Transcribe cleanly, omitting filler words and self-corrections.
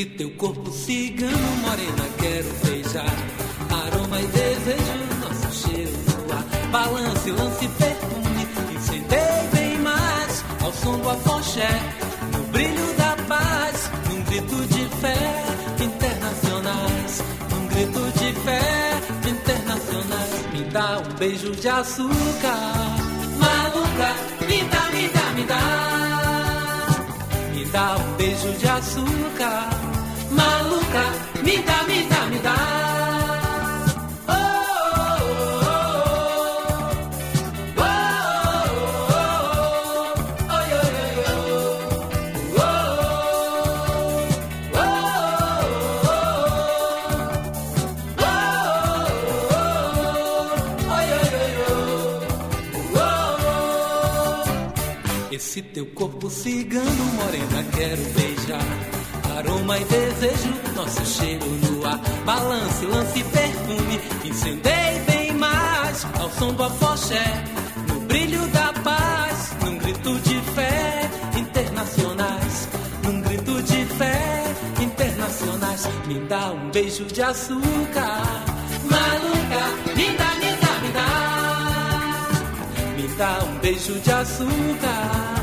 Esse teu corpo cigano, morena, quero beijar. Aroma e desejo, nosso cheiro no ar. Balance, lance, perfume, incendeie bem mais. Ao som do afoxé, no brilho da paz. Num grito de fé, internacionais. Num grito de fé, internacionais. Me dá um beijo de açúcar. Maluca, me dá, me dá, me dá. Me dá um beijo de açúcar. Maluca, me dá, me dá, me dá. Esse teu corpo cigano, morena, quero beijar. Aroma e desejo, nosso cheiro no ar. Balance, lance, perfume, incendeie bem mais. Ao som do afoxé, no brilho da paz. Num grito de fé, internacionais. Num grito de fé, internacionais. Me dá um beijo de açúcar. Maluca, me dá, me dá, me dá. Me dá um beijo de açúcar.